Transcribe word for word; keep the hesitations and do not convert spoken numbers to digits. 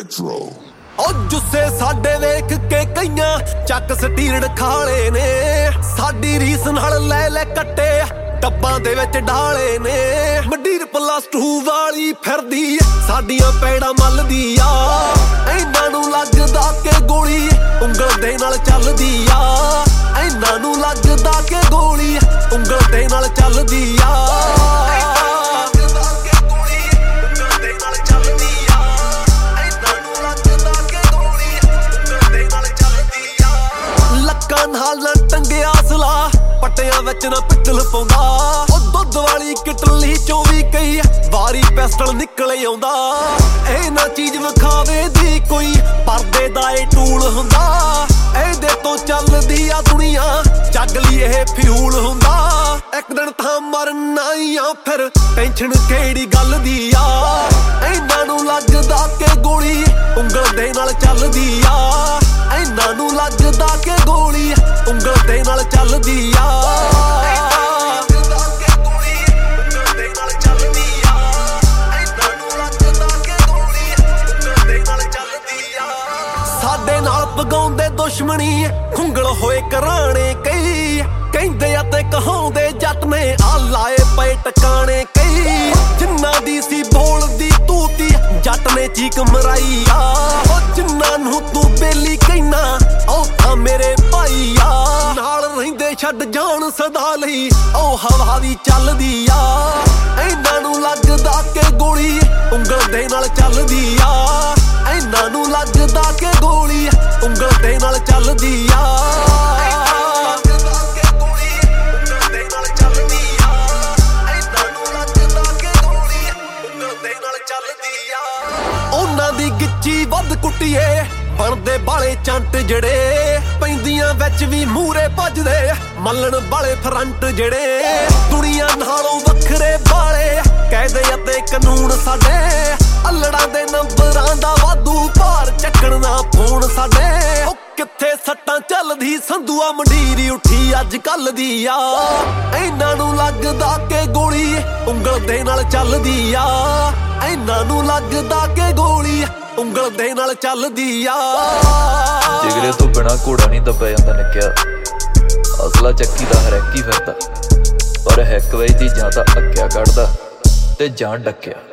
Metro ओ जुस्से साडे वेख के कईयां चक सटीरड़ खाले ने साडी रीस नाल लै लै कट्टे डब्बां दे विच ढाले ने मंडीर प्लस टू वाली फिरदी साडियां पैड़ा मलदी आ इन्हां नूं लगदा के गोली उंगल दे नाल चलदी आ इन्हां नूं लगदा के गोली उंगल दे नाल चलदी आ नाल टंगिया असला पट्टियां विच ना पिटल पाउंदा ओ दुध वाली किटली चों वी कई वारी पिस्टल निकले आउंदा ए ना चीज विखावे दी कोई परदे दा ए टूल हुंदा एदे तो चलदी आ दुनिया जगली ए फ्यूल हुंदा एक दिन तां मरना ही आ फिर टेंशन केड़ी गल दी आ इन्हां नूं लगदा के गोली उंगल दे नाल चलदी आ इन्हां नूं लगदा के गोली उंगल दे नाल चलदी आ साडे नाल पगाउंदे दुश्मनी खुंगल होए कराणे कई कहंदे ते कहाउंदे जट ने आ लाए पए टकाने कई जिन्ना दी सी बोलदी तूती जट ने चीक मराई आ ओ जिन्ना नूं तू बेली कहना ओ तां मेरे भाई आ नाल रहिंदे छड्ड जान सदा लई ओ हवा वी चलदी आ इन्हां नूं लगदा के गोली उंगल दे नाल चलदी आ इन्हां नूं लगदा के गोली उंगल दे नाल चलदी आ वध कुटिए बनदे बाले चंट जड़े पैंदियां विच भी मूरे भजदे मल्लण बाले फ्रंट जड़े दुनिया नालों वखरे बाले कायदे अते कानून साडे अल्लड़ां दे नंबरां दा वाधू भार चक्कण दा फोन साडे ओ किथे सट्टां चलदी संधूआ मंडीरी उठी अज कल दी आ इन्हां नूं लगदा के गोली उंगल दे नाल चलदी आ इन्हां नूं लगदा के गोली उंगल दे नाल चलदी आ जिगरे तो बिना घोड़ा नहीं दब्या जांदा निक्किया असला चक्की दा हर एक ही फिरदा पर हैक वई दी जां तां अक्किया कढदा ते जां डक्किया।